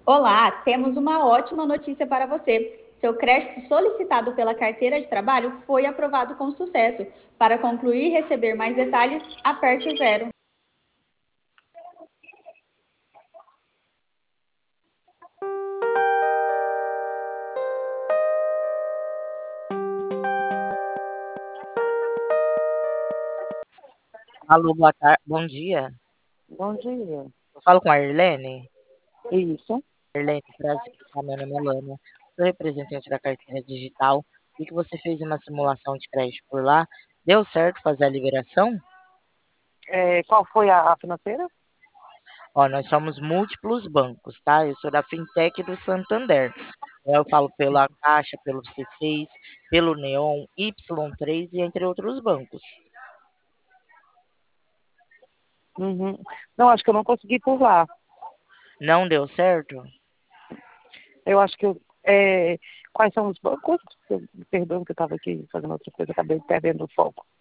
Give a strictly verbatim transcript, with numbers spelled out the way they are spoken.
Olá, temos uma ótima notícia para você. Seu crédito solicitado pela carteira de trabalho foi aprovado com sucesso. Para concluir e receber mais detalhes, aperte o zero. Alô, boa tarde, bom dia. Bom dia. Eu falo com a Irlene. Isso. Irlene, prazer. Ah, meu nome é Lana. Sou representante da carteira digital. E que você fez uma simulação de crédito por lá. Deu certo fazer a liberação? É, qual foi a, a financeira? Ó, nós somos múltiplos bancos, tá? Eu sou da Fintech do Santander. Eu falo pela Caixa, pelo C seis, pelo Neon, Y três e entre outros bancos. Uhum. Não, acho que eu não consegui por lá. Não deu certo? Eu acho que eu, é, quais são os bancos? Eu- Me perdoe que eu estava aqui fazendo outra coisa, acabei perdendo o foco.